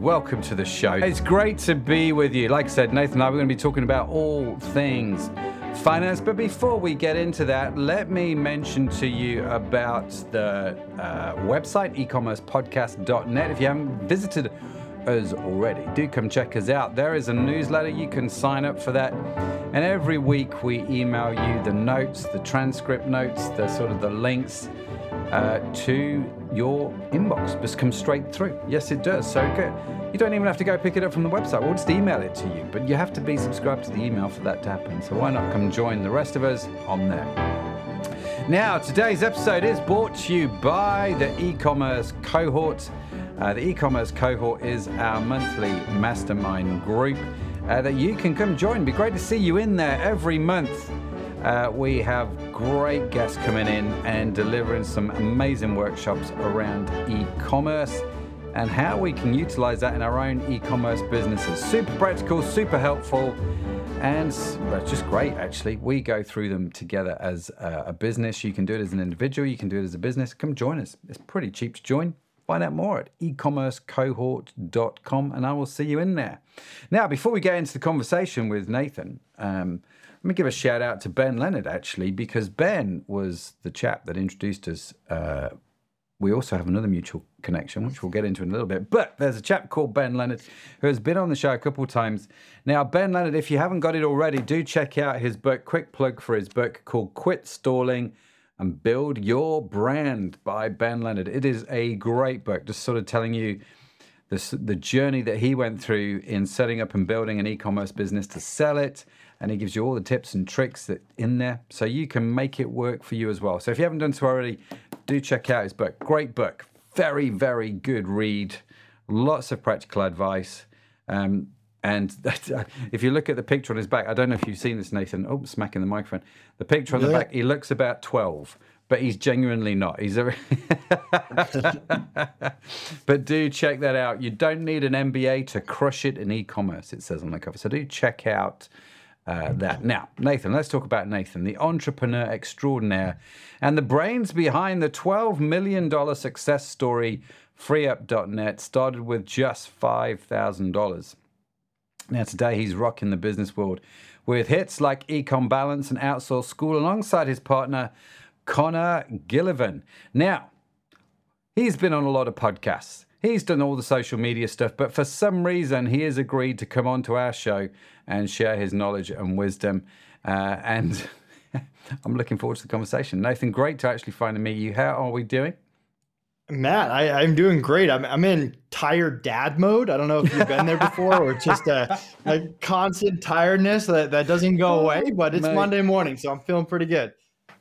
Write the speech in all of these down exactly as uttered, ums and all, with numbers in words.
welcome to the show. It's great to be with you. Like I said, Nathan and I, we're going to be talking about all things finance. But before we get into that, let me mention to you about the uh, website, e commerce podcast dot net. If you haven't visited us already, do come check us out. There is a newsletter. You can sign up for that. And every week we email you the notes, the transcript notes, the sort of the links uh, to your inbox. Just come straight through. Yes, it does. So good. You don't even have to go pick it up from the website. We'll just email it to you. But you have to be subscribed to the email for that to happen. So why not come join the rest of us on there? Now, today's episode is brought to you by the e-commerce cohort. Uh, the e-commerce cohort is our monthly mastermind group uh, that you can come join. It'd be great to see you in there every month. Uh, we have great guests coming in and delivering some amazing workshops around e-commerce and how we can utilize that in our own e-commerce businesses. Super practical, super helpful, and well, it's just great, actually. We go through them together as a, a business. You can do it as an individual. You can do it as a business. Come join us. It's pretty cheap to join. Find out more at e commerce cohort dot com, and I will see you in there. Now, before we get into the conversation with Nathan, um, let me give a shout out to Ben Leonard, actually, because Ben was the chap that introduced us. Uh, we also have another mutual connection, which we'll get into in a little bit. But there's a chap called Ben Leonard who has been on the show a couple of times. Now, Ben Leonard, if you haven't got it already, do check out his book. Quick plug for his book called Quit Stalling and Build Your Brand by Ben Leonard. It is a great book, just sort of telling you the, the journey that he went through in setting up and building an e-commerce business to sell it. And he gives you all the tips and tricks that in there so you can make it work for you as well. So if you haven't done so already, do check out his book. Great book. Very, very good read. Lots of practical advice. Um, and if you look at the picture on his back, I don't know if you've seen this, Nathan. Oh, smacking the microphone. The picture on yeah. the back, he looks about twelve, but he's genuinely not. He's a... But do check that out. You don't need an M B A to crush it in e-commerce, it says on the cover. So do check out Uh, that. Now, Nathan, let's talk about Nathan, the entrepreneur extraordinaire and the brains behind the twelve million dollars success story. free up dot net started with just five thousand dollars. Now, today he's rocking the business world with hits like Ecom Balance and Outsource School alongside his partner, Connor Gillivan. Now, he's been on a lot of podcasts. He's done all the social media stuff, but for some reason, he has agreed to come on to our show and share his knowledge and wisdom. Uh, and I'm looking forward to the conversation. Nathan, great to actually finally meet you. How are we doing? Matt, I, I'm doing great. I'm I'm in tired dad mode. I don't know if you've been there before or it's just a, a constant tiredness that, that doesn't go away, but it's Mate. Monday morning, so I'm feeling pretty good.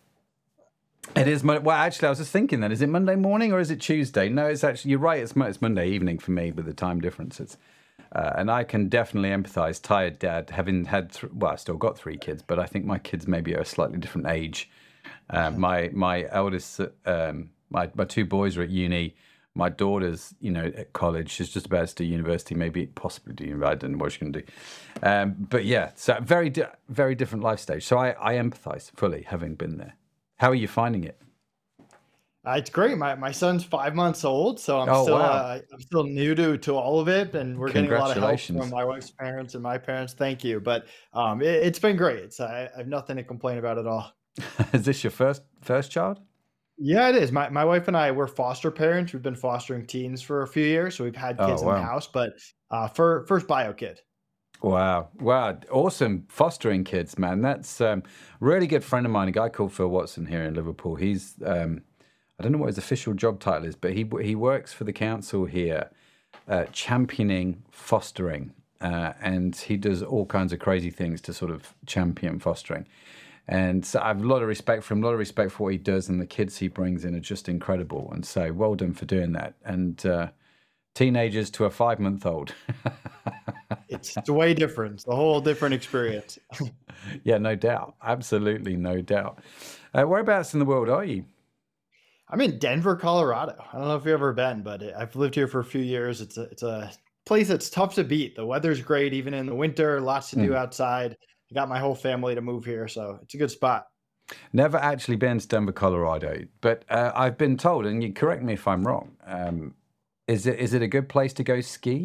It is. Well, actually, I was just thinking that. Is it Monday morning or is it Tuesday? No, it's actually, you're right. It's, it's Monday evening for me with the time differences. Uh, and I can definitely empathize. Tired dad, having had, th- well, I still got three kids, but I think my kids maybe are a slightly different age. Uh, my my eldest, um, my, my two boys are at uni. My daughter's, you know, at college. She's just about to do university, maybe possibly do university. I don't know what she's going to do. Um, but yeah, so very, di- very different life stage. So I, I empathize fully having been there. How are you finding it? Uh, it's great. My my son's five months old, so I'm oh, still wow. uh, I'm still new to to all of it, and we're getting a lot of help from my wife's parents and my parents. Thank you, but um, it, it's been great. It's I, I have nothing to complain about at all. Is this your first first child? Yeah, it is. My my wife and I we're foster parents. We've been fostering teens for a few years, so we've had kids oh, wow. in the house, but uh, for first bio kid. Wow. Wow. Awesome. Fostering kids, man. That's a um, really good friend of mine, a guy called Phil Watson here in Liverpool. He's, um, I don't know what his official job title is, but he he works for the council here, uh, championing fostering. Uh, and he does all kinds of crazy things to sort of champion fostering. And so I have a lot of respect for him, a lot of respect for what he does, and the kids he brings in are just incredible. And so well done for doing that. And uh, teenagers to a five-month-old. It's way different. It's a whole different experience. Yeah, no doubt. Absolutely, no doubt. Uh, whereabouts in the world are you? I'm in Denver, Colorado. I don't know if you've ever been, but I've lived here for a few years. It's a, it's a place that's tough to beat. The weather's great, even in the winter, lots to mm. do outside. I got my whole family to move here, so it's a good spot. Never actually been to Denver, Colorado, but uh, I've been told, and you correct me if I'm wrong, um, is it is it a good place to go ski?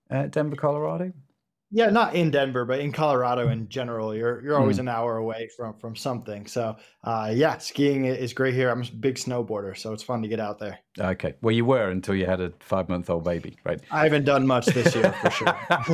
uh, Denver, Colorado? Yeah, not in Denver, but in Colorado in general. You're you're always Mm. an hour away from from something. So uh, yeah, skiing i- is great here. I'm a big snowboarder, so it's fun to get out there. Okay. Well, you were until you had a five-month-old baby, right? I haven't done much this year for sure.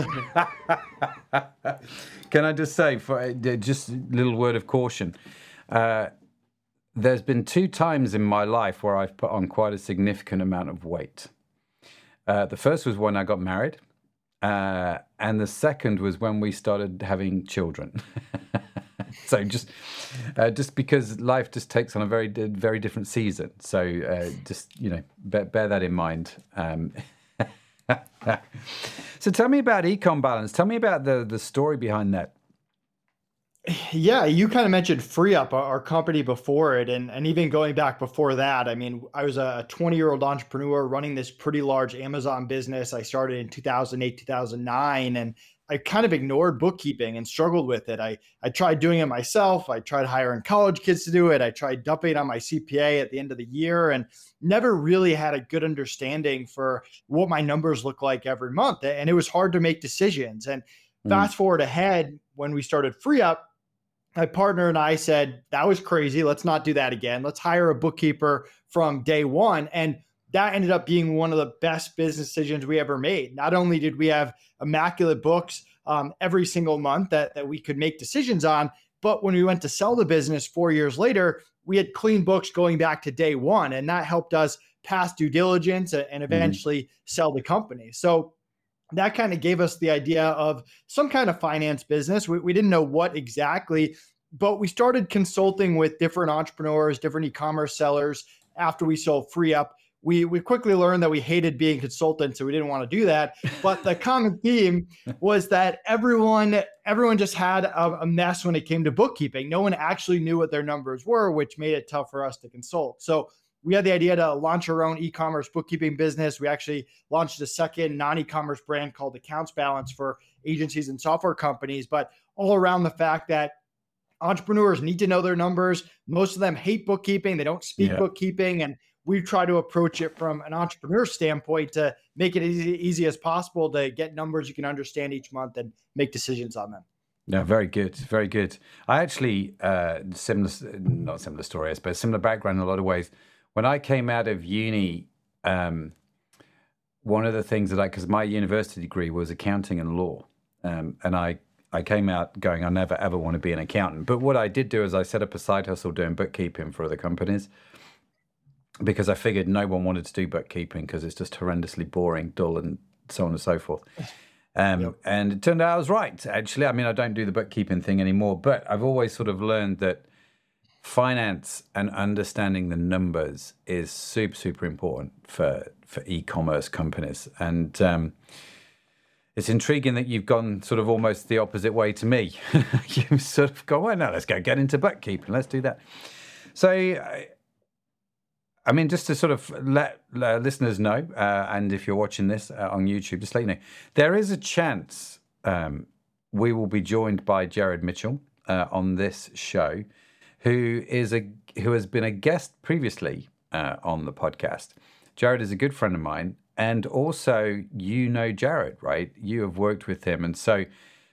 Can I just say, for uh, just a little word of caution, uh, there's been two times in my life where I've put on quite a significant amount of weight. Uh, the first was when I got married, uh, and the second was when we started having children. So just, uh, just because life just takes on a very, very different season. So uh, just you know, bear, bear that in mind. Um, so tell me about Ecom Balance. Tell me about the the story behind that. Yeah, you kind of mentioned FreeUp, our our company before it, and and even going back before that. I mean, I was a twenty year old entrepreneur running this pretty large Amazon business. I started in two thousand eight, two thousand nine, and I kind of ignored bookkeeping and struggled with it. I I tried doing it myself. I tried hiring college kids to do it. I tried dumping on my C P A at the end of the year, and never really had a good understanding for what my numbers look like every month. And it was hard to make decisions. And Mm, fast forward ahead when we started FreeUp, my partner and I said, that was crazy. Let's not do that again. Let's hire a bookkeeper from day one. And that ended up being one of the best business decisions we ever made. Not only did we have immaculate books um, every single month that, that we could make decisions on, but when we went to sell the business four years later, we had clean books going back to day one. And that helped us pass due diligence and and mhm, eventually sell the company. So that kind of gave us the idea of some kind of finance business. We, we didn't know what exactly, but we started consulting with different entrepreneurs, different e-commerce sellers after we sold FreeUp. We, we quickly learned that we hated being consultants, so we didn't want to do that. But the common theme was that everyone everyone just had a, a mess when it came to bookkeeping. No one actually knew what their numbers were, which made it tough for us to consult. So we had the idea to launch our own e-commerce bookkeeping business. We actually launched a second non-e-commerce brand called Accounts Balance for agencies and software companies, but all around the fact that entrepreneurs need to know their numbers. Most of them hate bookkeeping. They don't speak yeah. bookkeeping. And we try to approach it from an entrepreneur standpoint to make it as easy, easy as possible to get numbers you can understand each month and make decisions on them. No, very good, very good. I actually, uh, similar, not similar story, I suppose, similar background in a lot of ways. When I came out of uni, um, one of the things that I, because my university degree was accounting and law, um, and I, I came out going, I never ever want to be an accountant. But what I did do is I set up a side hustle doing bookkeeping for other companies because I figured no one wanted to do bookkeeping because it's just horrendously boring, dull, and so on and so forth. Um, Yep. And it turned out I was right, actually. I mean, I don't do the bookkeeping thing anymore, but I've always sort of learned that finance and understanding the numbers is super, super important for, for e-commerce companies. And um, it's intriguing that you've gone sort of almost the opposite way to me. You've sort of gone, well, no, let's go get into bookkeeping. Let's do that. So, I, I mean, just to sort of let uh, listeners know, uh, and if you're watching this uh, on YouTube, just let you know, there is a chance um, we will be joined by Jared Mitchell uh, on this show, who is a who has been a guest previously uh, on the podcast. Jared is a good friend of mine, and also you know Jared, right? You have worked with him, and so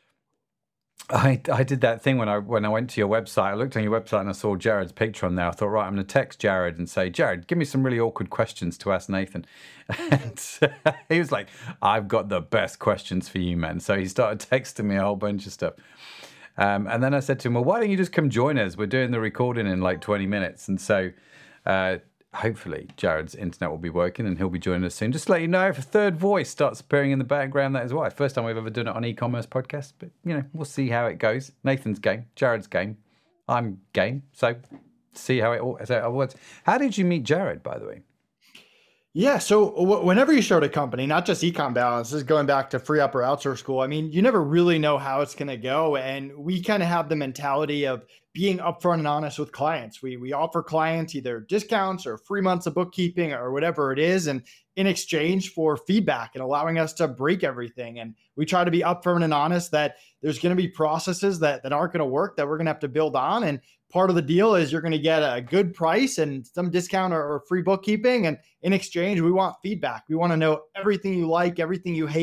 I I did that thing when I when I went to your website. I looked on your website and I saw Jared's picture on there. I thought, right, I'm going to text Jared and say, Jared, give me some really awkward questions to ask Nathan. And he was like, I've got the best questions for you, man. So he started texting me a whole bunch of stuff. Um, and then I said to him, well, why don't you just come join us? We're doing the recording in like twenty minutes. And so uh, hopefully Jared's internet will be working and he'll be joining us soon. Just to let you know, if a third voice starts appearing in the background, that is why. First time we've ever done it on e-commerce podcast, but you know, we'll see how it goes. Nathan's game, Jared's game, I'm game. So see how it all so it works. How did you meet Jared, by the way? Yeah. So w- whenever you start a company, not just Ecom Balance, this is going back to FreeUp or Outsource School. I mean, you never really know how it's going to go. And we kind of have the mentality of being upfront and honest with clients. We, we offer clients either discounts or free months of bookkeeping or whatever it is. And in exchange for feedback and allowing us to break everything. And we try to be upfront and honest that there's going to be processes that, that aren't going to work that we're going to have to build on. And part of the deal is you're going to get a good price and some discount or, or free bookkeeping. And in exchange, we want feedback. We want to know everything you like, everything you hate.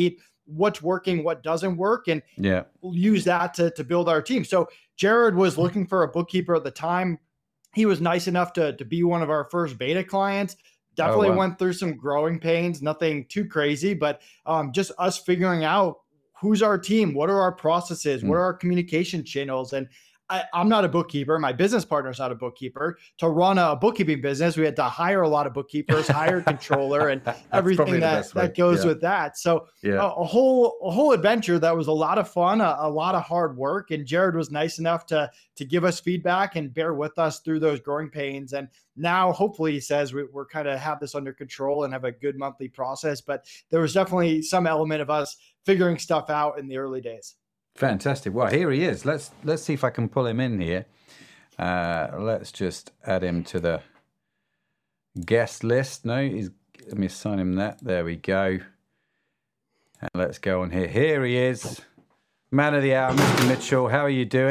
what's working, what doesn't work, and yeah, we'll use that to, to build our team. So Jared was looking for a bookkeeper at the time. He was nice enough to, to be one of our first beta clients. Definitely oh, wow. went through some growing pains, nothing too crazy, but um, just us figuring out who's our team, what are our processes, mm. what are our communication channels. And I, I'm not a bookkeeper. My business partner's not a bookkeeper. To run a bookkeeping business, we had to hire a lot of bookkeepers, hire a controller, and everything that, that goes yeah. with that. So yeah. a, a whole a whole adventure that was a lot of fun, a, a lot of hard work. And Jared was nice enough to to give us feedback and bear with us through those growing pains. And now, hopefully, he says we, we're kind of have this under control and have a good monthly process. But there was definitely some element of us figuring stuff out in the early days. Fantastic. Well, here he is. Let's let's see if I can pull him in here. Uh, let's just add him to the guest list. No, he's, let me assign him that. There we go. And let's go on here. Here he is. Man of the hour, Mister Mitchell. How are you doing?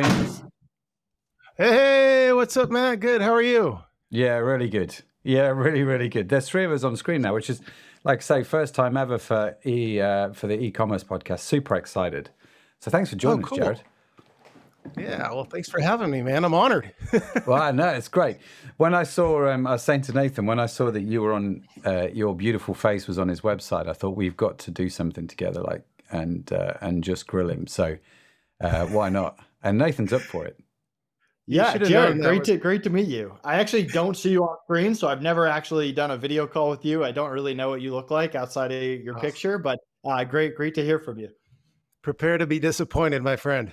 Hey, what's up, man? Good. How are you? Yeah, really good. Yeah, really, really good. There's three of us on screen now, which is, like I say, first time ever for e uh, for the e-commerce podcast. Super excited. So thanks for joining oh, cool. us, Jared. Yeah, well, thanks for having me, man. I'm honored. Well, I know, it's great. When I saw, um, I was saying to Nathan, when I saw that you were on, uh, your beautiful face was on his website, I thought we've got to do something together, like, and uh, and just grill him. So uh, why not? And Nathan's up for it. Yeah, Jared, great was... to great to meet you. I actually don't see you on screen, so I've never actually done a video call with you. I don't really know what you look like outside of your awesome. picture, but uh, great, great to hear from you. Prepare to be disappointed, my friend.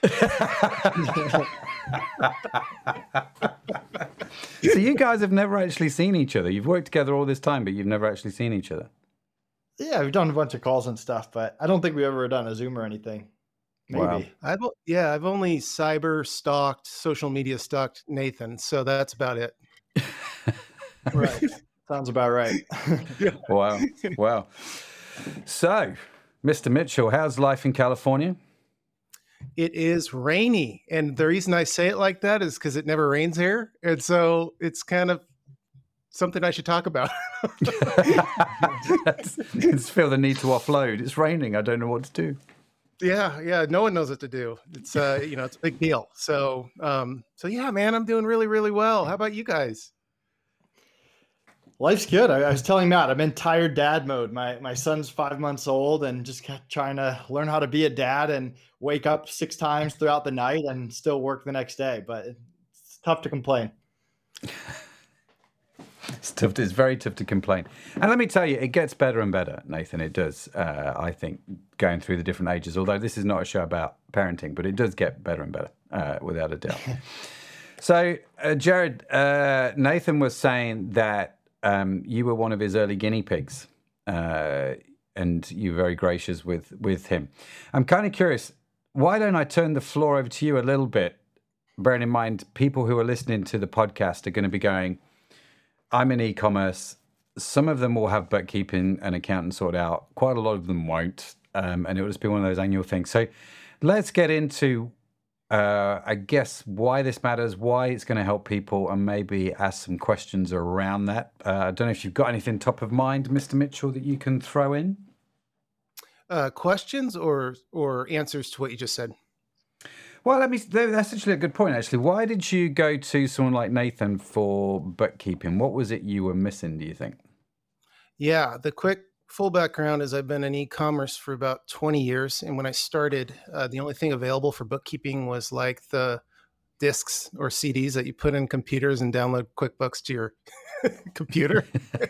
So you guys have never actually seen each other. You've worked together all this time, but you've never actually seen each other. Yeah, we've done a bunch of calls and stuff, but I don't think we've ever done a Zoom or anything. Maybe. Wow. I've, yeah, I've only cyber stalked, social media stalked Nathan, so that's about it. Right. Sounds about right. Wow. Wow. So, Mister Mitchell, how's life in California? It is rainy. And the reason I say it like that is because it never rains here. And so it's kind of something I should talk about. I just feel the need to offload. It's raining. I don't know what to do. Yeah, yeah. No one knows what to do. It's, uh, you know, it's a big deal. So, um, so yeah, man, I'm doing really, really well. How about you guys? Life's good. I, I was telling Matt, I'm in tired dad mode. My my son's five months old and just trying to learn how to be a dad and wake up six times throughout the night and still work the next day. But it's tough to complain. It's tough. It's very tough to complain. And let me tell you, it gets better and better, Nathan. It does, uh, I think, going through the different ages. Although this is not a show about parenting, but it does get better and better, uh, without a doubt. So, uh, Jared, uh, Nathan was saying that Um, you were one of his early guinea pigs, uh, and you were very gracious with, with him. I'm kind of curious, why don't I turn the floor over to you a little bit, bearing in mind people who are listening to the podcast are going to be going, I'm in e-commerce. Some of them will have bookkeeping and accounting sorted out. Quite a lot of them won't, um, and it will just be one of those annual things. So let's get into Uh, I guess why this matters, why it's going to help people, and maybe ask some questions around that. Uh, I don't know if you've got anything top of mind, Mister Mitchell, that you can throw in. Uh, questions or or answers to what you just said? Well, let me. That's actually a good point. Actually, why did you go to someone like Nathan for bookkeeping? What was it you were missing, do you think? Yeah, the quick full background is I've been in e-commerce for about twenty years. And when I started, uh, the only thing available for bookkeeping was like the discs or C Ds that you put in computers and download QuickBooks to your computer.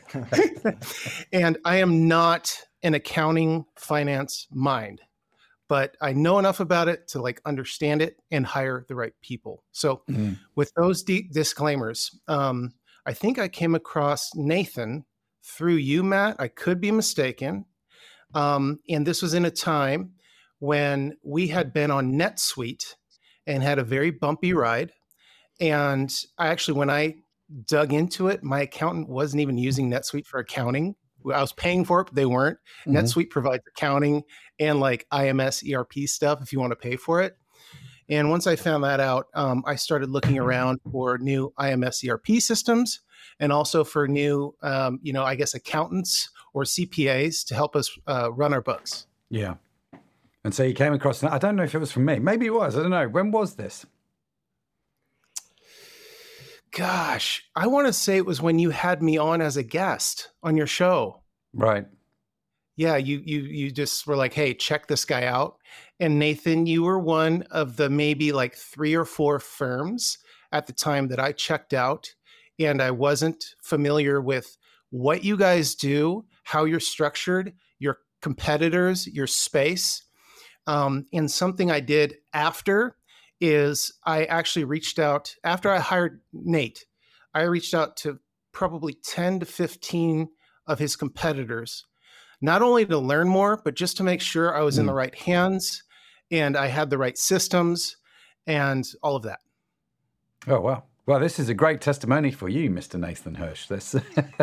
And I am not an accounting finance mind, but I know enough about it to like understand it and hire the right people. So mm-hmm. with those d- disclaimers, um, I think I came across Nathan through you, Matt. I could be mistaken. Um, and this was in a time when we had been on NetSuite and had a very bumpy ride. And I actually, when I dug into it, my accountant wasn't even using NetSuite for accounting. I was paying for it, but they weren't. Mm-hmm. NetSuite provides accounting and like I M S E R P stuff if you want to pay for it. And once I found that out, um, I started looking around for new I M S E R P systems and also for new, um, you know, I guess accountants or C P As to help us uh, run our books. Yeah. And so you came across, I don't know if it was from me. Maybe it was. I don't know. When was this? Gosh, I want to say it was when you had me on as a guest on your show. Right. Yeah, you you you just were like, hey, check this guy out. And Nathan, you were one of the maybe like three or four firms at the time that I checked out, and I wasn't familiar with what you guys do, how you're structured, your competitors, your space. Um, and something I did after is I actually reached out, after I hired Nate, I reached out to probably ten to fifteen of his competitors, not only to learn more, but just to make sure I was mm. in the right hands and I had the right systems and all of that. Oh, wow. Well, this is a great testimony for you, Mister Nathan Hirsch. This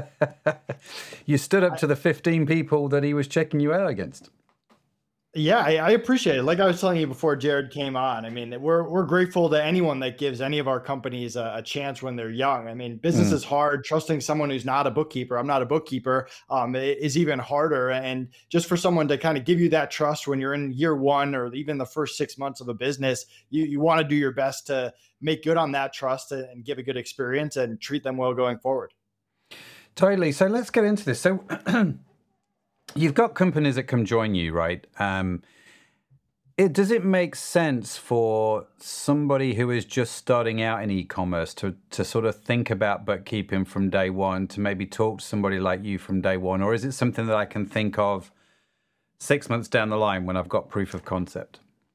you stood up to the fifteen people that he was checking you out against. Yeah, I, I appreciate it. Like I was telling you before Jared came on, I mean, we're we're grateful to anyone that gives any of our companies a, a chance when they're young. I mean, business mm. is hard. Trusting someone who's not a bookkeeper, I'm not a bookkeeper, um, is even harder. And just for someone to kind of give you that trust when you're in year one or even the first six months of a business, you, you want to do your best to make good on that trust and give a good experience and treat them well going forward. Totally. So let's get into this. So you've got companies that come join you, right? Um, it, does it make sense for somebody who is just starting out in e-commerce to, to sort of think about bookkeeping from day one, to maybe talk to somebody like you from day one? Or is it something that I can think of six months down the line when I've got proof of concept?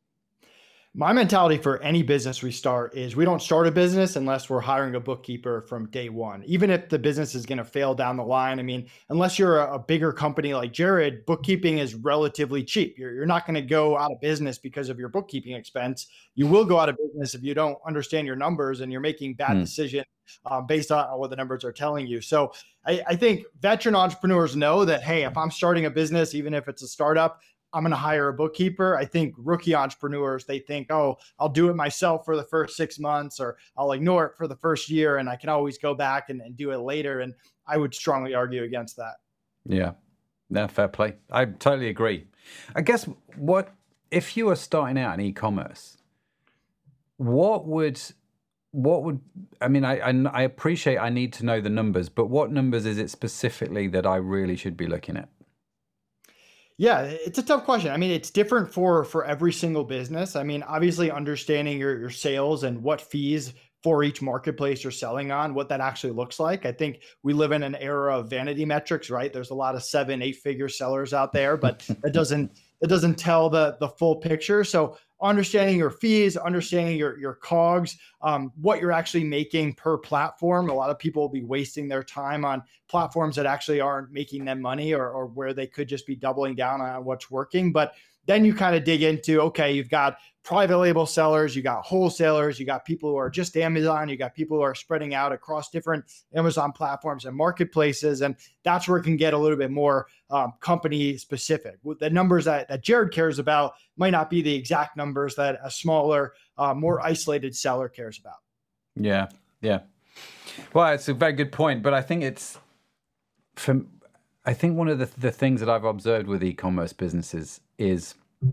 My mentality for any business we start is we don't start a business unless we're hiring a bookkeeper from day one, even if the business is going to fail down the line. I mean, unless you're a, a bigger company like Jared, bookkeeping is relatively cheap. You're, you're not going to go out of business because of your bookkeeping expense. You will go out of business if you don't understand your numbers and you're making bad hmm. decisions uh, based on what the numbers are telling you. So I, I think veteran entrepreneurs know that, hey, if I'm starting a business, even if it's a startup, I'm going to hire a bookkeeper. I think rookie entrepreneurs, they think, oh, I'll do it myself for the first six months or I'll ignore it for the first year and I can always go back and, and do it later. And I would strongly argue against that. Yeah, no, fair play. I totally agree. I guess what, if you were starting out in e-commerce, what would, what would, I mean, I, I, I appreciate I need to know the numbers, but what numbers is it specifically that I really should be looking at? Yeah, it's a tough question. I mean, it's different for for every single business. I mean, obviously understanding your, your sales and what fees for each marketplace you're selling on, what that actually looks like. I think we live in an era of vanity metrics, right? There's a lot of seven, eight figure sellers out there, but that doesn't it doesn't tell the the full picture. So understanding your fees, understanding your, your cogs, um, what you're actually making per platform. A lot of people will be wasting their time on platforms that actually aren't making them money or, or where they could just be doubling down on what's working. But then you kind of dig into, okay, you've got private label sellers, you got wholesalers, you got people who are just Amazon, you got people who are spreading out across different Amazon platforms and marketplaces. And that's where it can get a little bit more um, company specific. The numbers that, that Jared cares about might not be the exact numbers that a smaller, uh, more isolated seller cares about. Yeah, yeah. Well, it's a very good point, but I think it's, from, I think one of the, the things that I've observed with e-commerce businesses is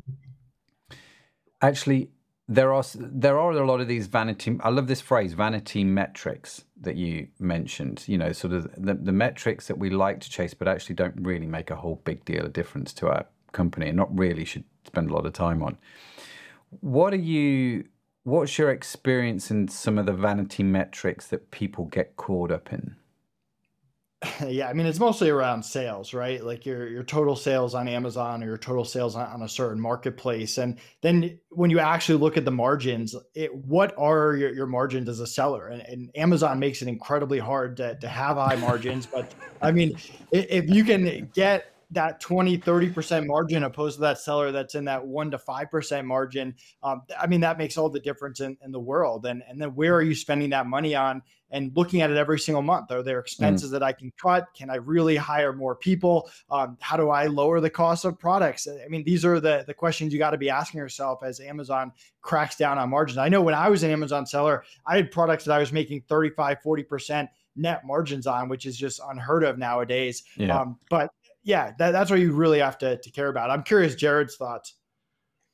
actually there are there are a lot of these vanity, I love this phrase, vanity metrics that you mentioned, you know, sort of the, the metrics that we like to chase, but actually don't really make a whole big deal of difference to our company and not really should spend a lot of time on. What are you, what's your experience in some of the vanity metrics that people get caught up in? Yeah, I mean, it's mostly around sales, right? Like your your total sales on Amazon or your total sales on, on a certain marketplace. And then when you actually look at the margins, it, what are your, your margins as a seller? And, and Amazon makes it incredibly hard to, to have high margins. But I mean, if, if you can get that twenty, thirty percent margin opposed to that seller that's in that one to five percent margin, um, I mean, that makes all the difference in, in the world. And, and then where are you spending that money on and looking at it every single month? Are there expenses mm. that I can cut? Can I really hire more people? Um, how do I lower the cost of products? I mean, these are the, the questions you got to be asking yourself as Amazon cracks down on margins. I know when I was an Amazon seller, I had products that I was making thirty-five, forty percent net margins on, which is just unheard of nowadays. Yeah. Um, but yeah, that, that's what you really have to, to care about. I'm curious, Jared's thoughts.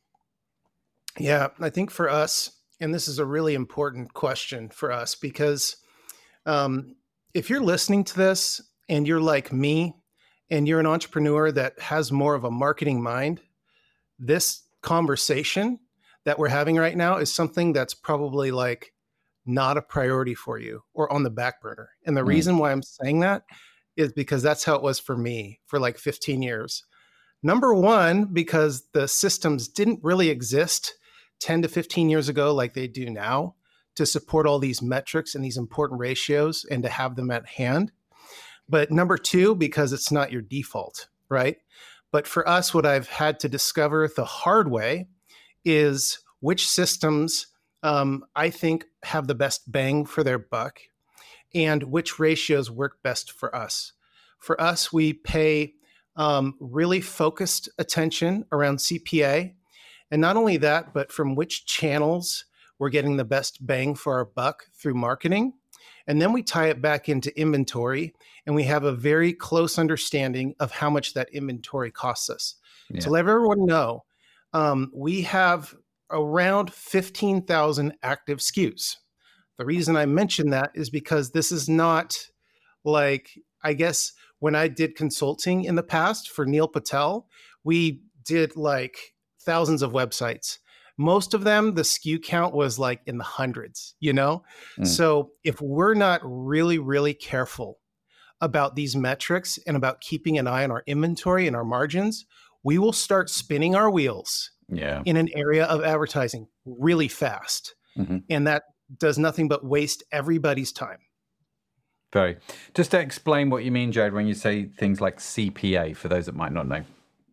Yeah, I think for us, and this is a really important question for us because um, if you're listening to this and you're like me and you're an entrepreneur that has more of a marketing mind, this conversation that we're having right now is something that's probably like not a priority for you or on the back burner. And the Mm. reason why I'm saying that is because that's how it was for me for like fifteen years. Number one, because the systems didn't really exist ten to fifteen years ago like they do now to support all these metrics and these important ratios and to have them at hand. But number two, because it's not your default, right? But for us, what I've had to discover the hard way is which systems um, I think have the best bang for their buck and which ratios work best for us. For us, we pay um, really focused attention around C P A. And not only that, but from which channels we're getting the best bang for our buck through marketing. And then we tie it back into inventory and we have a very close understanding of how much that inventory costs us. Yeah. To let everyone know, um, we have around fifteen thousand active S K Us. The reason I mention that is because this is not like, I guess, when I did consulting in the past for Neil Patel, we did like thousands of websites. Most of them, the S K U count was like in the hundreds, you know? Mm. So if we're not really, really careful about these metrics and about keeping an eye on our inventory and our margins, we will start spinning our wheels yeah. in an area of advertising really fast. Mm-hmm. And that does nothing but waste everybody's time. Very. Just to explain what you mean, Jared, when you say things like C P A, for those that might not know.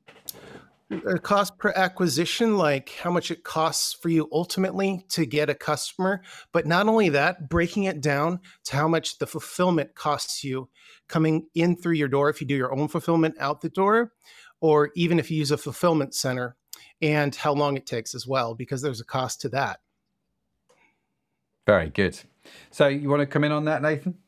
The cost per acquisition, like how much it costs for you ultimately to get a customer. But not only that, breaking it down to how much the fulfillment costs you coming in through your door if you do your own fulfillment out the door, or even if you use a fulfillment center, and how long it takes as well, because there's a cost to that. Very good. So you want to come in on that, Nathan?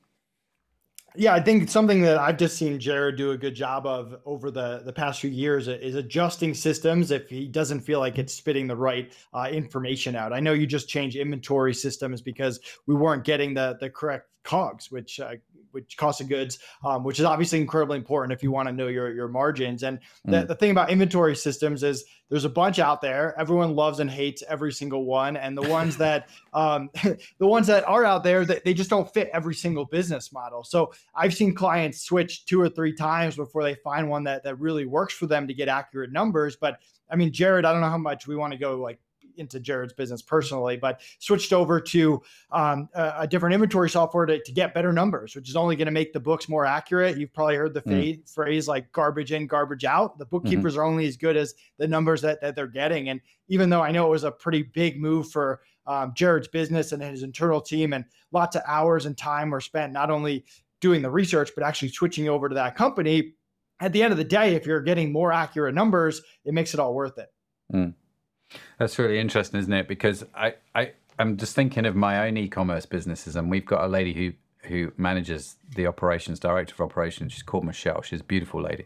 Yeah, I think something that I've just seen Jared do a good job of over the, the past few years is adjusting systems if he doesn't feel like it's spitting the right uh, information out. I know you just changed inventory systems because we weren't getting the the correct COGS, which uh, which cost of goods, um, which is obviously incredibly important if you want to know your, your margins. And the, mm. the thing about inventory systems is there's a bunch out there. Everyone loves and hates every single one. And the ones that um, the ones that are out there, that they just don't fit every single business model. So I've seen clients switch two or three times before they find one that, that really works for them to get accurate numbers. But I mean, Jared, I don't know how much we want to go like into Jared's business personally, but switched over to um, a, a different inventory software to, to get better numbers, which is only going to make the books more accurate. You've probably heard the mm. fa- phrase like garbage in, garbage out. The bookkeepers mm-hmm. are only as good as the numbers that, that they're getting. And even though I know it was a pretty big move for um, Jared's business and his internal team, and lots of hours and time were spent not only doing the research, but actually switching over to that company, at the end of the day, if you're getting more accurate numbers, it makes it all worth it. Mm. That's really interesting, isn't it? Because I, I, I'm just thinking of my own e-commerce businesses, and we've got a lady who, who manages the operations, director of operations. She's called Michelle. She's a beautiful lady.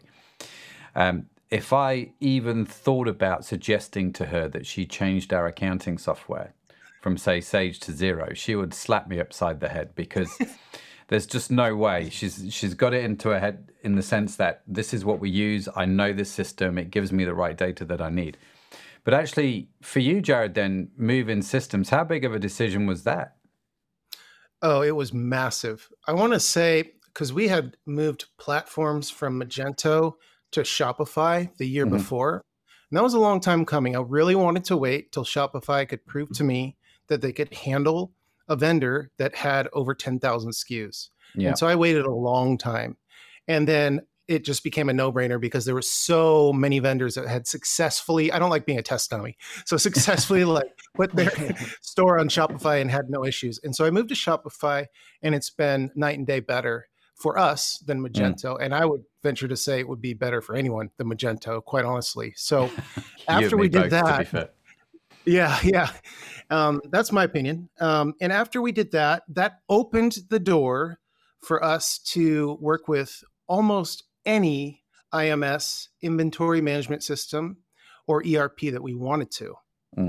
Um, if I even thought about suggesting to her that she changed our accounting software from, say, Sage to Xero, she would slap me upside the head, because there's just no way. She's she's got it into her head in the sense that this is what we use. I know this system. It gives me the right data that I need. But actually, for you, Jared, then moving systems, how big of a decision was that? Oh, it was massive. I want to say, because we had moved platforms from Magento to Shopify the year mm-hmm. before, and that was a long time coming. I really wanted to wait till Shopify could prove to me that they could handle a vendor that had over ten thousand S K Us. Yeah. And so I waited a long time. And then it just became a no-brainer because there were so many vendors that had successfully, I don't like being a test dummy, so successfully like put their store on Shopify and had no issues. And so I moved to Shopify, and it's been night and day better for us than Magento. Mm. And I would venture to say it would be better for anyone than Magento, quite honestly. So after we did both, that, yeah, yeah, um, that's my opinion. Um, and after we did that, that opened the door for us to work with almost any I M S, inventory management system, or E R P that we wanted to. Mm.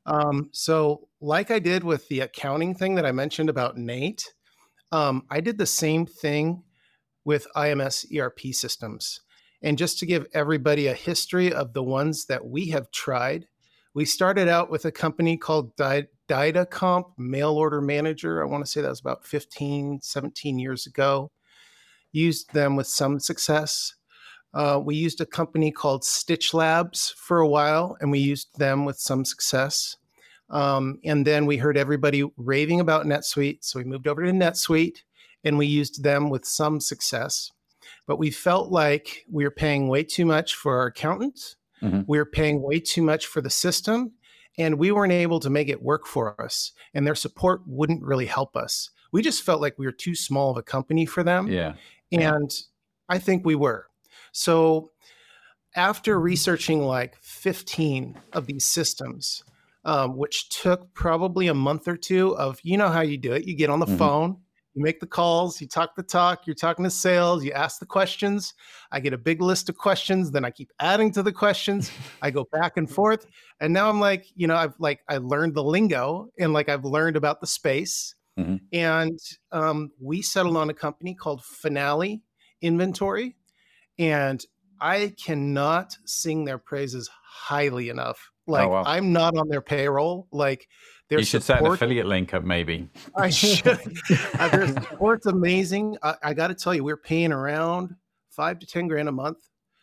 Um, so, like I did with the accounting thing that I mentioned about Nate, um, I did the same thing with I M S E R P systems. And just to give everybody a history of the ones that we have tried, we started out with a company called Di- Didacomp Mail Order Manager. I want to say that was about fifteen, seventeen years ago. Used them with some success. Uh, we used a company called Stitch Labs for a while, and we used them with some success. Um, and then we heard everybody raving about NetSuite, so we moved over to NetSuite, and we used them with some success. But we felt like we were paying way too much for our accountants. Mm-hmm. We were paying way too much for the system, and we weren't able to make it work for us. And their support wouldn't really help us. We just felt like we were too small of a company for them. Yeah. And I think we were. So after researching like fifteen of these systems, um, which took probably a month or two of, you know how you do it. You get on the mm-hmm. phone, you make the calls, you talk the talk, you're talking to sales, you ask the questions. I get a big list of questions. Then I keep adding to the questions. I go back and forth. And now I'm like, you know, I've like, I learned the lingo and like, I've learned about the space. Mm-hmm. And um, we settled on a company called Finale Inventory. And I cannot sing their praises highly enough. Like, oh, wow. I'm not on their payroll. Like, their you should support, set an affiliate link up, maybe. I should. uh, their support's amazing. I, I got to tell you, we're paying around five to ten grand a month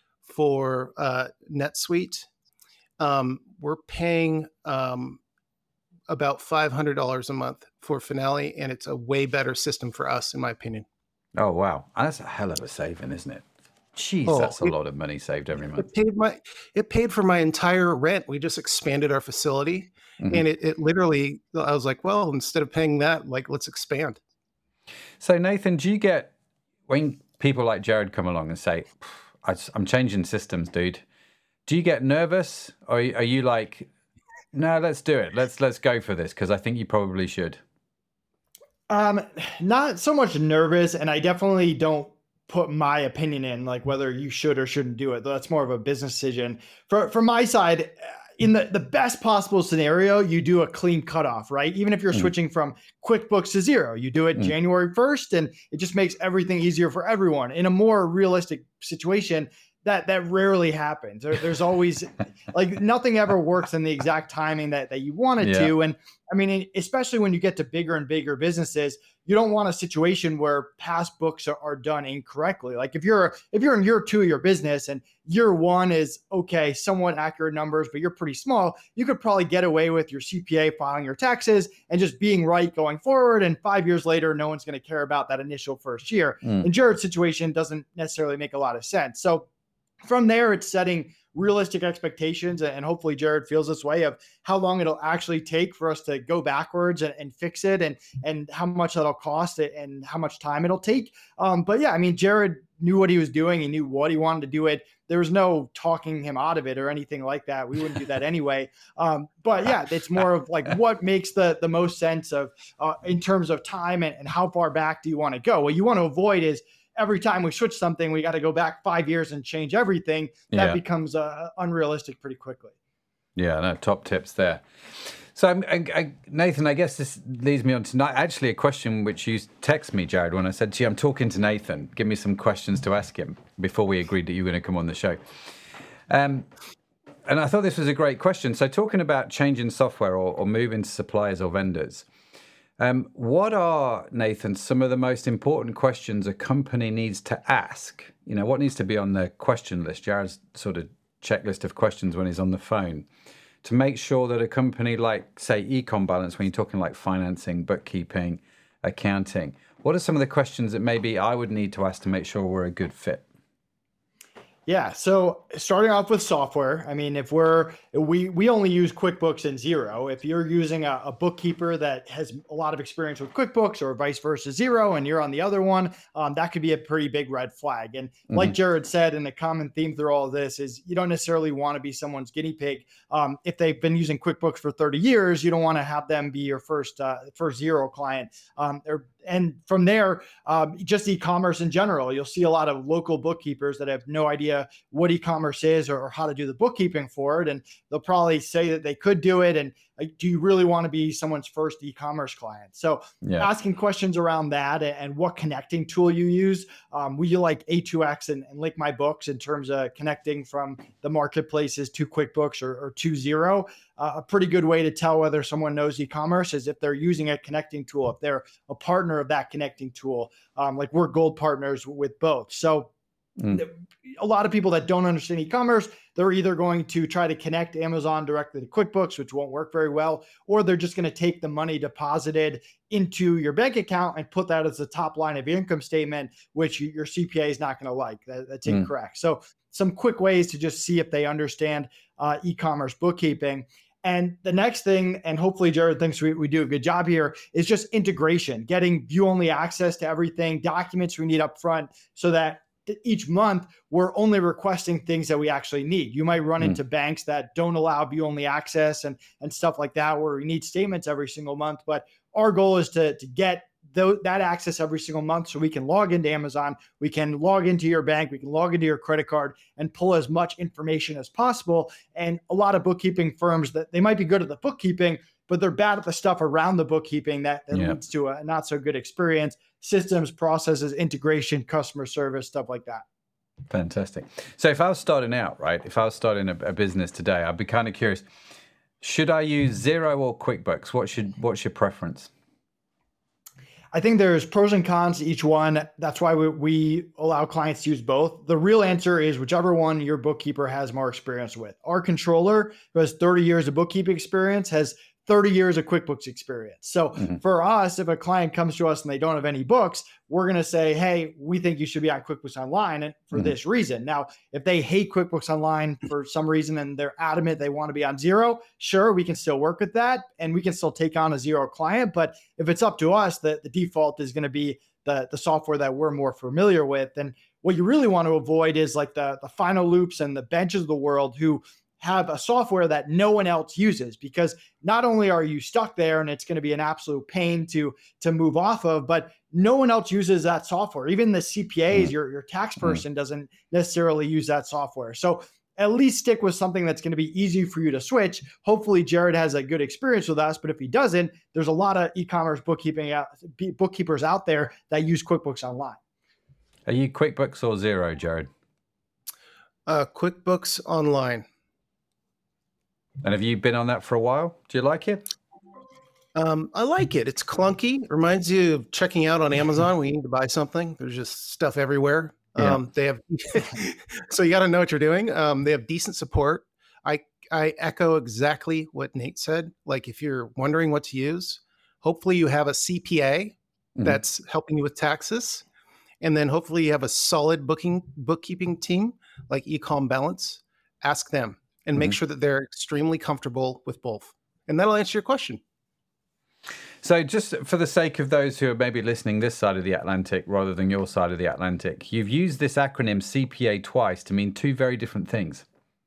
for uh, NetSuite. Um, we're paying um, about five hundred dollars a month for Finale, and it's a way better system for us, in my opinion. Oh, wow. That's a hell of a saving, isn't it? Jeez, oh, that's a it, lot of money saved every month. It paid my, it paid for my entire rent. We just expanded our facility, mm-hmm. and it, it literally, I was like, well, instead of paying that, like, let's expand. So Nathan, do you get, when people like Jared come along and say, I'm changing systems, dude, do you get nervous? Or are you like, no, let's do it. Let's, let's go for this. Cause I think you probably should. Um, not so much nervous. And I definitely don't put my opinion in, like whether you should or shouldn't do it. That's more of a business decision. For from my side, in the, the best possible scenario, you do a clean cutoff, right? Even if you're mm. switching from QuickBooks to Xero, you do it mm. January first, and it just makes everything easier for everyone. In a more realistic situation, that that rarely happens. There, there's always like nothing ever works in the exact timing that, that you want it yeah. to. And I mean, especially when you get to bigger and bigger businesses, you don't want a situation where past books are, are done incorrectly. Like if you're if you're in year two of your business and year one is okay, somewhat accurate numbers, but you're pretty small, you could probably get away with your C P A filing your taxes and just being right going forward. And five years later, no one's going to care about that initial first year. Mm. In Jared's situation, doesn't necessarily make a lot of sense. So from there, it's setting realistic expectations, and hopefully Jared feels this way, of how long it'll actually take for us to go backwards and, and fix it, and and how much that'll cost it and how much time it'll take. Um, but yeah, I mean, Jared knew what he was doing. He knew what he wanted to do it. There was no talking him out of it or anything like that. We wouldn't do that anyway. Um, but yeah, it's more of like what makes the, the most sense of uh, in terms of time and, and how far back do you want to go? What you want to avoid is every time we switch something, we got to go back five years and change everything. That yeah. becomes uh, unrealistic pretty quickly. Yeah, no, top tips there. So, I, I, Nathan, I guess this leads me on to not actually a question which you text me, Jared, when I said to you, I'm talking to Nathan. Give me some questions to ask him before we agreed that you were going to come on the show. Um, and I thought this was a great question. So, talking about changing software or, or moving to suppliers or vendors, Um, what are, Nathan, some of the most important questions a company needs to ask? You know, what needs to be on the question list, Jared's sort of checklist of questions when he's on the phone, to make sure that a company like, say, Ecom Balance, when you're talking like financing, bookkeeping, accounting, what are some of the questions that maybe I would need to ask to make sure we're a good fit? Yeah. So starting off with software, I mean, if we're, we, we only use QuickBooks and Xero. If you're using a, a bookkeeper that has a lot of experience with QuickBooks or vice versa Xero, and you're on the other one, um, that could be a pretty big red flag. And mm-hmm. like Jared said, and the common theme through all of this is you don't necessarily want to be someone's guinea pig. Um, if they've been using QuickBooks for thirty years, you don't want to have them be your first, uh, first Xero client. Um, or, and from there, um, just e-commerce in general, you'll see a lot of local bookkeepers that have no idea what e-commerce is or, or how to do the bookkeeping for it. And they'll probably say that they could do it. And like, do you really want to be someone's first e-commerce client? So yeah. asking questions around that and what connecting tool you use. Um, we like A two X and, and Link My Books in terms of connecting from the marketplaces to QuickBooks or, or to Xero. Uh, a pretty good way to tell whether someone knows e-commerce is if they're using a connecting tool, if they're a partner of that connecting tool. Um, like we're gold partners with both. So mm. a lot of people that don't understand e-commerce, they're either going to try to connect Amazon directly to QuickBooks, which won't work very well, or they're just going to take the money deposited into your bank account and put that as the top line of your income statement, which your C P A is not going to like. That, that's mm. incorrect. So some quick ways to just see if they understand uh, e-commerce bookkeeping. And the next thing, and hopefully Jared thinks we, we do a good job here, is just integration, getting view-only access to everything, documents we need up front so that each month we're only requesting things that we actually need. You might run mm. into banks that don't allow view-only access and, and stuff like that, where we need statements every single month. But our goal is to, to get th- that access every single month so we can log into Amazon, we can log into your bank, we can log into your credit card and pull as much information as possible. And a lot of bookkeeping firms, that they might be good at the bookkeeping, but they're bad at the stuff around the bookkeeping that, that yeah. leads to a not so good experience. Systems, processes, integration, customer service, stuff like that. Fantastic. So if I was starting out, right, if I was starting a, a business today, I'd be kind of curious, should I use Xero or QuickBooks? What should, what's your preference? I think there's pros and cons to each one. That's why we, we allow clients to use both. The real answer is whichever one your bookkeeper has more experience with. Our controller, who has thirty years of bookkeeping experience, has thirty years of QuickBooks experience. So mm-hmm. for us, if a client comes to us and they don't have any books, we're going to say, hey, we think you should be on QuickBooks Online and for mm-hmm. this reason. Now, if they hate QuickBooks Online for some reason and they're adamant they want to be on Xero, sure, we can still work with that and we can still take on a Xero client. But if it's up to us, the, the default is going to be the, the software that we're more familiar with. And what you really want to avoid is like the, the Final Loops and the Benches of the world who have a software that no one else uses, because not only are you stuck there and it's going to be an absolute pain to, to move off of, but no one else uses that software. Even the C P As, mm. your, your tax person mm. doesn't necessarily use that software. So at least stick with something that's going to be easy for you to switch. Hopefully Jared has a good experience with us, but if he doesn't, there's a lot of e-commerce bookkeeping out, bookkeepers out there that use QuickBooks Online. Are you QuickBooks or Xero, Jared? Uh, QuickBooks Online. And have you been on that for a while? Do you like it? Um, I like it. It's clunky. It reminds you of checking out on Amazon when you need to buy something. There's just stuff everywhere. Yeah. Um, they have, so you got to know what you're doing. Um, they have decent support. I, I echo exactly what Nate said. Like if you're wondering what to use, hopefully you have a C P A mm-hmm. that's helping you with taxes. And then hopefully you have a solid booking bookkeeping team like Ecom Balance. Ask them. And make mm-hmm. sure that they're extremely comfortable with both. And that'll answer your question. So just for the sake of those who are maybe listening this side of the Atlantic rather than your side of the Atlantic, you've used this acronym C P A twice to mean two very different things.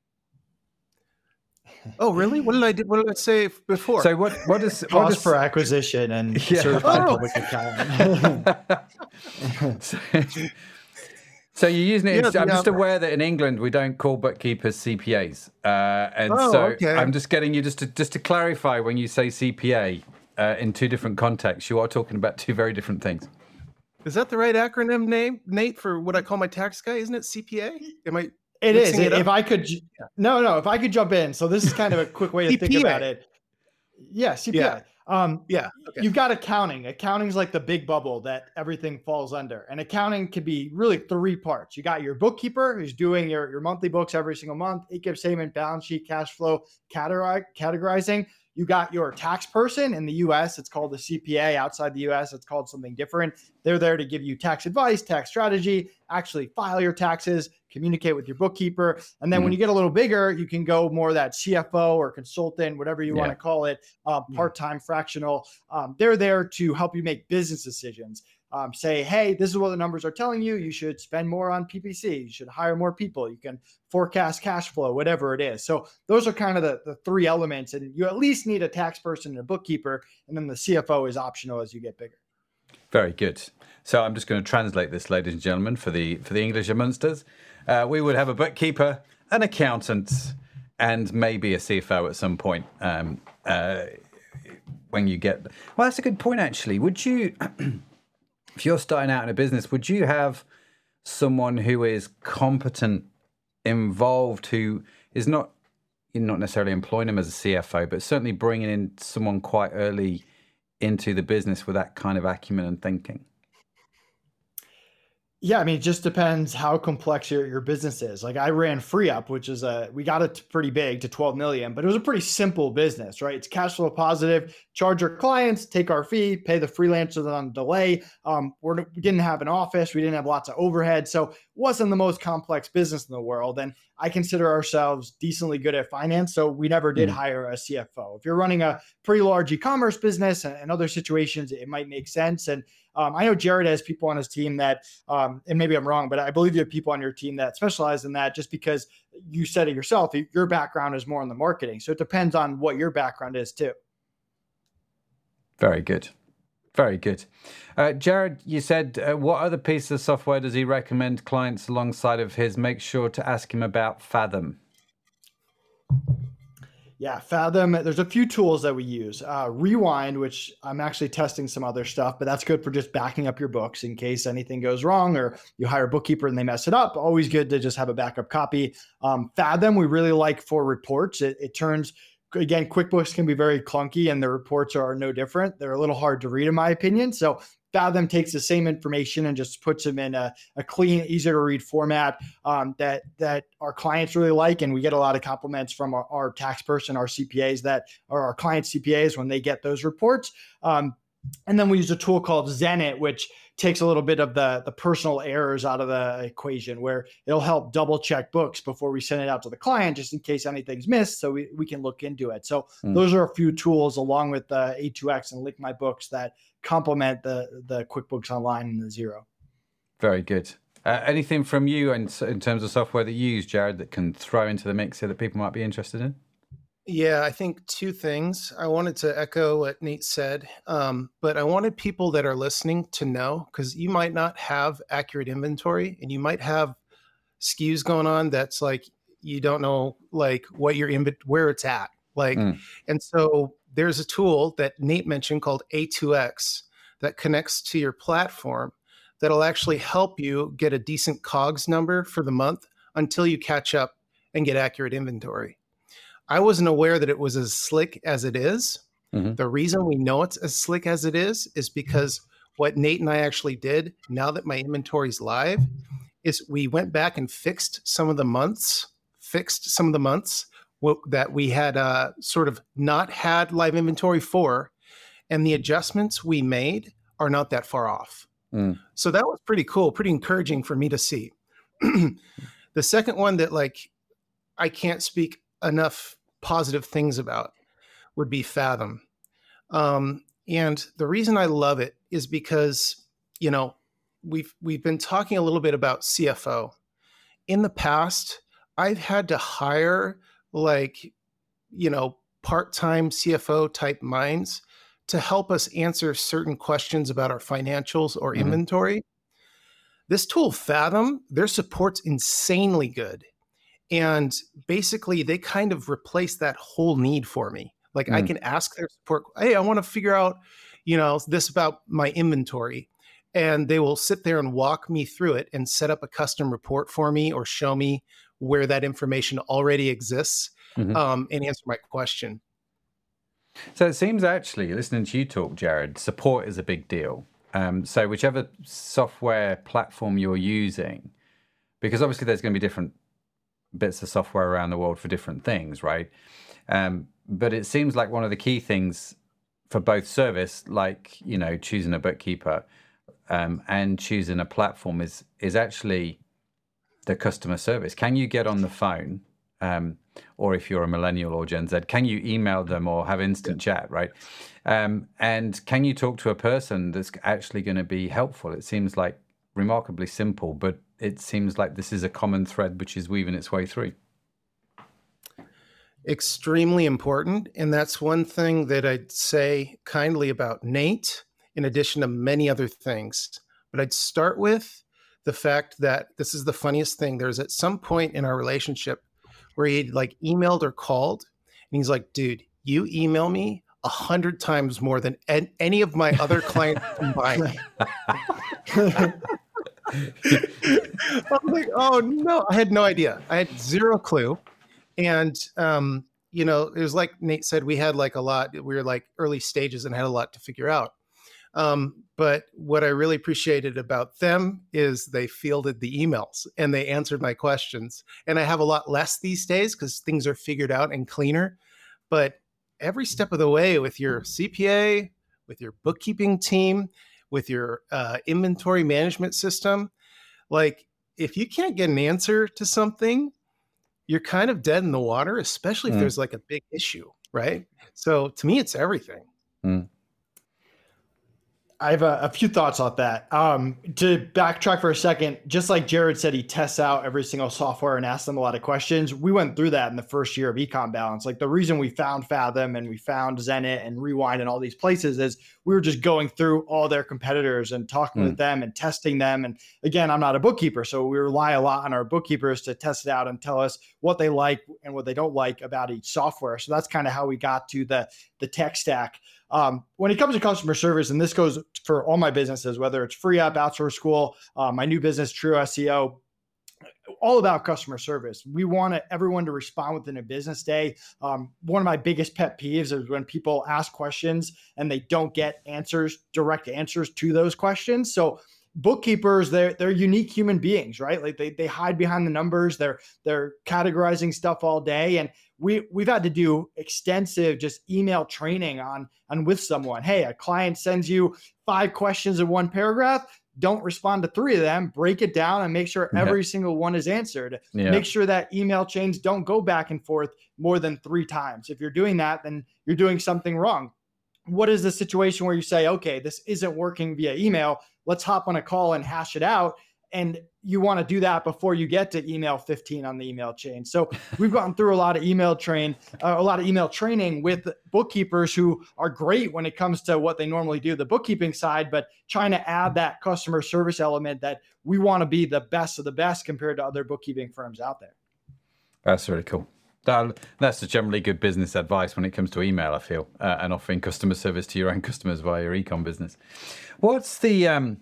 Oh, really? What did I do? What did I say before? So what, what is... Cost what is, per acquisition and yeah. certified oh. public accountant. so, So you're using it. Yeah, in, I'm yeah. just aware that in England we don't call bookkeepers C P As, uh, and oh, so okay. I'm just getting you just to just to clarify when you say C P A uh, in two different contexts, you are talking about two very different things. Is that the right acronym name, Nate, for what I call my tax guy? Isn't it C P A? Am I? It is. It if I could, no, no. If I could jump in. So this is kind of a quick way to think about it. Yeah, C P A. Yeah. Um, yeah. Okay. You've got accounting. Accounting's like the big bubble that everything falls under. And accounting could be really three parts. You got your bookkeeper who's doing your, your monthly books every single month, income statement, balance sheet, cash flow, categorizing. You got your tax person in the U S. It's called the C P A. Outside the U S, it's called something different. They're there to give you tax advice, tax strategy, actually file your taxes, communicate with your bookkeeper. And then mm-hmm. when you get a little bigger, you can go more that C F O or consultant, whatever you yeah. want to call it, uh, part-time, fractional. Um, they're there to help you make business decisions. Um, say, hey, this is what the numbers are telling you. You should spend more on P P C. You should hire more people. You can forecast cash flow, whatever it is. So those are kind of the, the three elements. And you at least need a tax person and a bookkeeper. And then the C F O is optional as you get bigger. Very good. So I'm just going to translate this, ladies and gentlemen, for the for the English amongst us. Uh, we would have a bookkeeper, an accountant, and maybe a C F O at some point. Um, uh, when you get, well, that's a good point actually. Would you, if you're starting out in a business, would you have someone who is competent, involved, who is not, you're not necessarily employing them as a C F O, but certainly bringing in someone quite early into the business with that kind of acumen and thinking? Yeah, I mean, it just depends how complex your, your business is. Like I ran FreeUp, which is a, we got it pretty big to twelve million, but it was a pretty simple business, right? It's cash flow positive, charge our clients, take our fee, pay the freelancers on delay. Um, we're, we didn't have an office. We didn't have lots of overhead. So it wasn't the most complex business in the world. And I consider ourselves decently good at finance. So we never did mm. hire a C F O. If you're running a pretty large e-commerce business and, and other situations, it might make sense. And Um, I know Jared has people on his team that, um, and maybe I'm wrong, but I believe you have people on your team that specialize in that just because you said it yourself, your background is more in the marketing. So it depends on what your background is too. Very good. Very good. Uh, Jared, you said, uh, what other piece of software does he recommend clients alongside of his? Make sure to ask him about Fathom. Yeah, Fathom, there's a few tools that we use. Uh, Rewind, which I'm actually testing some other stuff, but that's good for just backing up your books in case anything goes wrong or you hire a bookkeeper and they mess it up. Always good to just have a backup copy. Um, Fathom, we really like for reports. It, it turns, again, QuickBooks can be very clunky and the reports are no different. They're a little hard to read in my opinion. So Fathom takes the same information and just puts them in a, a clean, easy to read format um, that that our clients really like. And we get a lot of compliments from our, our tax person, our C P As that are our client C P As when they get those reports. Um, and then we use a tool called Zenit, which takes a little bit of the, the personal errors out of the equation, where it'll help double check books before we send it out to the client, just in case anything's missed, so we, we can look into it. So mm. those are a few tools along with the A two X and Link My Books that complement the, the QuickBooks Online and the Xero. Very good. Uh, anything from you in, in terms of software that you use, Jared, that can throw into the mix here that people might be interested in? Yeah, I think two things. I wanted to echo what Nate said, um, but I wanted people that are listening to know, because you might not have accurate inventory and you might have S K Us going on that's like, you don't know like what your inv- where it's at. Like, mm. and so there's a tool that Nate mentioned called A two X that connects to your platform that'll actually help you get a decent COGS number for the month until you catch up and get accurate inventory. I wasn't aware that it was as slick as it is. Mm-hmm. The reason we know it's as slick as it is is because what Nate and I actually did, now that my inventory is live, is we went back and fixed some of the months, fixed some of the months that we had uh, sort of not had live inventory for, and the adjustments we made are not that far off. Mm. So that was pretty cool, pretty encouraging for me to see. The second one that like I can't speak enough positive things about would be Fathom. Um, and the reason I love it is because, you know, we've, we've been talking a little bit about C F O. In the past, I've had to hire like, you know, part-time C F O type minds to help us answer certain questions about our financials or mm-hmm. inventory. This tool, Fathom, their support's insanely good. And basically, they kind of replace that whole need for me. Like mm. I can ask their support, hey, I want to figure out, you know, this about my inventory. And they will sit there and walk me through it and set up a custom report for me or show me where that information already exists mm-hmm. um, and answer my question. So it seems actually, listening to you talk, Jared, support is a big deal. Um, so whichever software platform you're using, because obviously there's going to be different bits of software around the world for different things, right? Um, but it seems like one of the key things for both service, like, you know, choosing a bookkeeper um, and choosing a platform is is actually the customer service. Can you get on the phone, um, or if you're a millennial or Gen Z, can you email them or have instant chat, right? Um, and can you talk to a person that's actually going to be helpful? It seems like remarkably simple, but it seems like this is a common thread which is weaving its way through. Extremely important. And that's one thing that I'd say kindly about Nate, in addition to many other things. But I'd start with the fact that this is the funniest thing. There's at some point in our relationship where he'd like emailed or called, and he's like, dude, you email me a hundred times more than an- any of my other clients combined. I'm like, oh no, I had no idea. I had zero clue. And, um, you know, it was like Nate said, we had like a lot, we were like early stages and had a lot to figure out. Um, but what I really appreciated about them is they fielded the emails and they answered my questions. And I have a lot less these days because things are figured out and cleaner. But every step of the way with your C P A, with your bookkeeping team, with your uh, inventory management system, like if you can't get an answer to something, you're kind of dead in the water, especially if Mm. there's like a big issue, right? So to me, it's everything. Mm. I have a, a few thoughts on that. Um, to backtrack for a second, just like Jared said, he tests out every single software and asks them a lot of questions. We went through that in the first year of Ecom Balance. Like the reason we found Fathom and we found Zenit and Rewind and all these places is we were just going through all their competitors and talking Mm. with them and testing them. And again, I'm not a bookkeeper, so we rely a lot on our bookkeepers to test it out and tell us what they like and what they don't like about each software. So that's kind of how we got to the, the tech stack. Um, when it comes to customer service, and this goes for all my businesses, whether it's Free Up, Outsource School, uh, my new business, True S E O, all about customer service. We want everyone to respond within a business day. Um, one of my biggest pet peeves is when people ask questions and they don't get answers, direct answers to those questions. So bookkeepers, they're they're unique human beings, right? Like they they hide behind the numbers. They're they're categorizing stuff all day, and we we've had to do extensive just email training on on with someone. Hey, a client sends you five questions in one paragraph. Don't respond to three of them. Break it down and make sure every yeah. single one is answered. Yeah. Make sure that email chains don't go back and forth more than three times. If you're doing that, then you're doing something wrong. What is the situation where you say, okay, this isn't working via email? Let's hop on a call and hash it out. And you want to do that before you get to email fifteen on the email chain. So we've gone through a lot of email train, uh, a lot of email training with bookkeepers who are great when it comes to what they normally do, the bookkeeping side, but trying to add that customer service element that we want to be the best of the best compared to other bookkeeping firms out there. That's really cool. That, that's a generally good business advice when it comes to email, I feel, uh, and offering customer service to your own customers via your e-com business. What's the, um,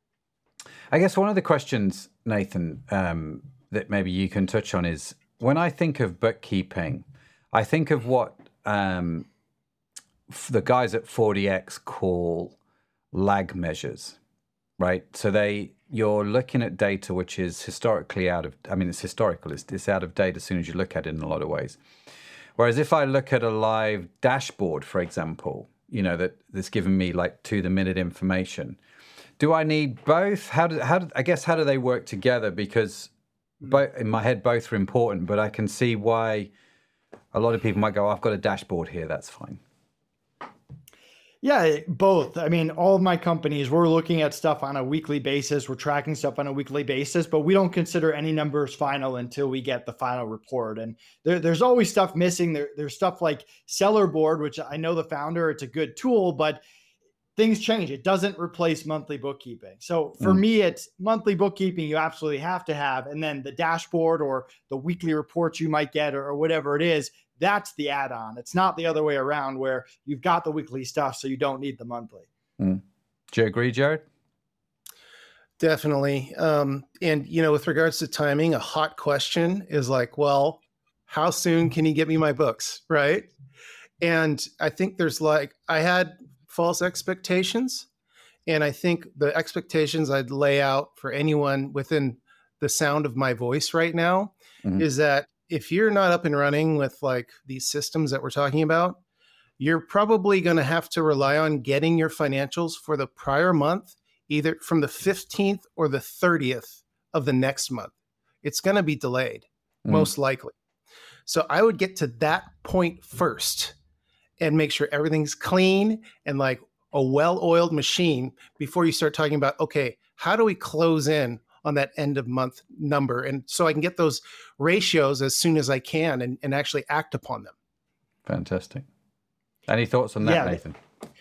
I guess one of the questions, Nathan, um, that maybe you can touch on is, when I think of bookkeeping, I think of what um, f- the guys at forty X call lag measures, right? So they, you're looking at data which is historically out of, I mean, it's historical, it's, it's out of date as soon as you look at it in a lot of ways. Whereas if I look at a live dashboard, for example, you know, that that's giving me like to the minute information, do I need both? How do, how do, I guess, how do they work together? Because both, in my head, both are important, but I can see why a lot of people might go, oh, I've got a dashboard here, that's fine. Yeah, both. I mean, all of my companies, we're looking at stuff on a weekly basis. We're tracking stuff on a weekly basis, but we don't consider any numbers final until we get the final report. And there, there's always stuff missing. There, there's stuff like Seller Board, which I know the founder, it's a good tool, but things change. It doesn't replace monthly bookkeeping. So for mm. me, it's monthly bookkeeping you absolutely have to have. And then the dashboard or the weekly reports you might get or, or whatever it is, that's the add-on. It's not the other way around where you've got the weekly stuff, so you don't need the monthly. Mm. Do you agree, Jared? Definitely. Um, and, you know, with regards to timing, a hot question is like, well, how soon can you get me my books, right? And I think there's like, I had false expectations. And I think the expectations I'd lay out for anyone within the sound of my voice right now mm-hmm. is that if you're not up and running with like these systems that we're talking about, you're probably going to have to rely on getting your financials for the prior month, either from the fifteenth or the thirtieth of the next month. It's going to be delayed, mm. most likely. So I would get to that point first and make sure everything's clean and like a well-oiled machine before you start talking about, okay, how do we close in on that end of month number? And so I can get those ratios as soon as I can and, and actually act upon them. Fantastic. Any thoughts on that, yeah, Nathan?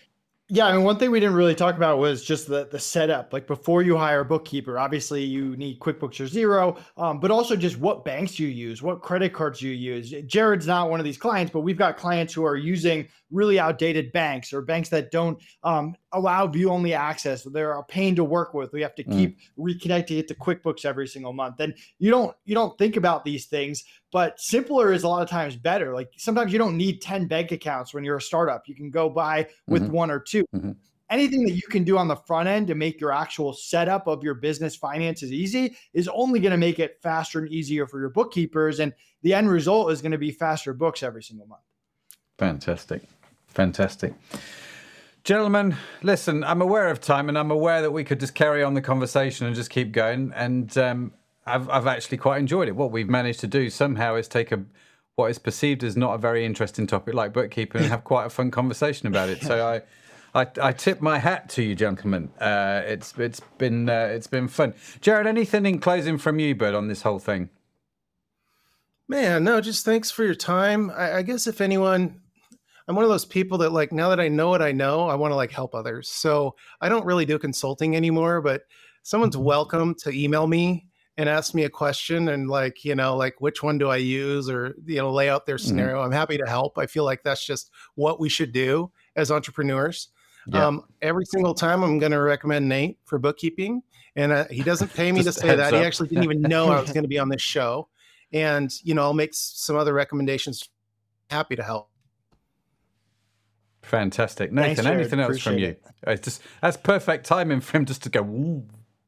Yeah, I mean, one thing we didn't really talk about was just the the setup. Like before you hire a bookkeeper, obviously you need QuickBooks or Xero, um, but also just what banks you use, what credit cards you use. Jared's not one of these clients, but we've got clients who are using really outdated banks or banks that don't um, allow view-only access. They're a pain to work with. We have to keep mm. reconnecting it to QuickBooks every single month. And you don't you don't think about these things, but simpler is a lot of times better. Like sometimes you don't need ten bank accounts when you're a startup. You can go by with mm-hmm. one or two. Mm-hmm. Anything that you can do on the front end to make your actual setup of your business finances easy is only going to make it faster and easier for your bookkeepers. And the end result is going to be faster books every single month. Fantastic. Fantastic. Gentlemen, listen, I'm aware of time and I'm aware that we could just carry on the conversation and just keep going. And um, I've, I've actually quite enjoyed it. What we've managed to do somehow is take a what is perceived as not a very interesting topic like bookkeeping and have quite a fun conversation about it. So I I, I tip my hat to you, gentlemen. Uh, it's it's been uh, it's been fun. Jared, anything in closing from you, bud, on this whole thing? Man, no, just thanks for your time. I, I guess if anyone, I'm one of those people that like, now that I know what I know, I want to like help others. So I don't really do consulting anymore, but someone's welcome to email me and ask me a question and like, you know, like which one do I use or, you know, lay out their scenario. Mm-hmm. I'm happy to help. I feel like that's just what we should do as entrepreneurs. Yeah. Um, every single time I'm going to recommend Nate for bookkeeping, and uh, he doesn't pay me to say that. Up. He actually didn't even know I was going to be on this show. And, you know, I'll make some other recommendations. Happy to help. Fantastic. Nathan, Thanks, anything else Appreciate from you? It. It's just, that's perfect timing for him just to go, woo.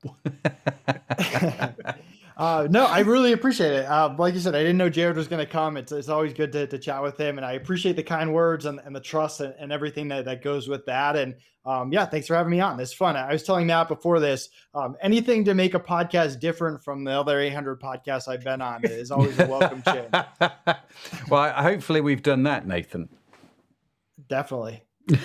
Uh, no, I really appreciate it. Uh, like you said, I didn't know Jared was going to come. It's it's always good to, to chat with him, and I appreciate the kind words and, and the trust and, and everything that, that goes with that. And um, yeah, thanks for having me on. It's fun. I was telling Matt before this, um, anything to make a podcast different from the other eight hundred podcasts I've been on is always a welcome change. Well, hopefully we've done that, Nathan. Definitely.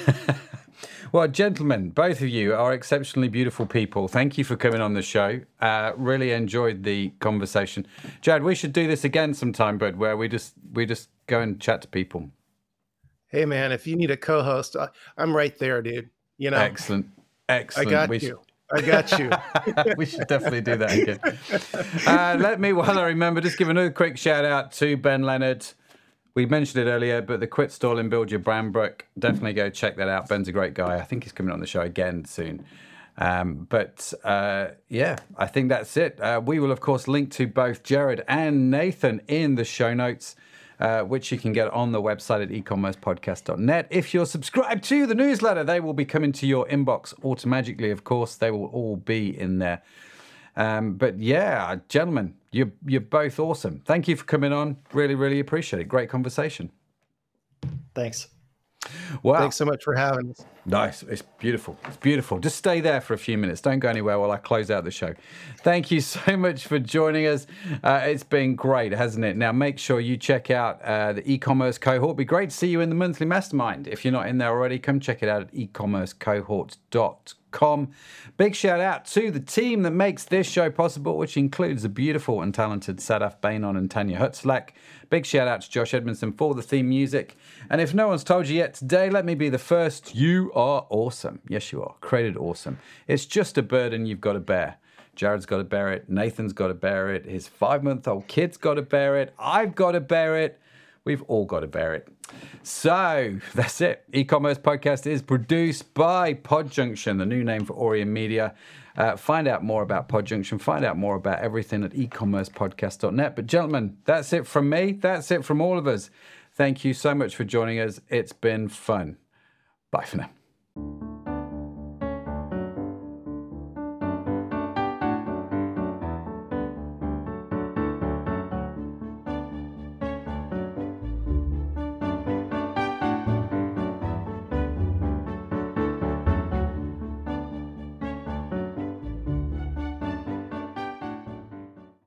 Well, gentlemen, both of you are exceptionally beautiful people. Thank you for coming on the show. Uh, really enjoyed the conversation. Jared, we should do this again sometime, bud, where we just we just go and chat to people. Hey, man, if you need a co-host, I, I'm right there, dude. You know, excellent, excellent. I got we you. Should... I got you. We should definitely do that again. Uh, let me, while I remember, just give another quick shout out to Ben Leonard. We mentioned it earlier, but the Quit Stalling, Build Your Brand book, definitely go check that out. Ben's a great guy. I think he's coming on the show again soon. Um, but uh, yeah, I think that's it. Uh, we will, of course, link to both Jared and Nathan in the show notes, uh, which you can get on the website at e commerce podcast dot net. If you're subscribed to the newsletter, they will be coming to your inbox automatically, of course. They will all be in there. Um, but yeah, gentlemen, you're, you're both awesome. Thank you for coming on. Really, really appreciate it. Great conversation. Thanks. Wow. Thanks so much for having us. Nice. It's beautiful. It's beautiful. Just stay there for a few minutes. Don't go anywhere while I close out the show. Thank you so much for joining us. Uh, it's been great, hasn't it? Now, make sure you check out uh, the e-commerce cohort. It'd be great to see you in the monthly mastermind. If you're not in there already, come check it out at e commerce cohort dot com. Big shout out to the team that makes this show possible, which includes the beautiful and talented Sadaf Bainon and Tanya Hutzlak. Big shout out to Josh Edmondson for the theme music. And if no one's told you yet today, let me be the first. You are awesome. Yes, you are. Created awesome. It's just a burden you've got to bear. Jared's got to bear it. Nathan's got to bear it. His five-month-old kid's got to bear it. I've got to bear it. We've all got to bear it. So that's it. E-commerce podcast is produced by PodJunction, the new name for Aurion Media. Uh, find out more about PodJunction. Find out more about everything at e commerce podcast dot net. But gentlemen, that's it from me. That's it from all of us. Thank you so much for joining us. It's been fun. Bye for now.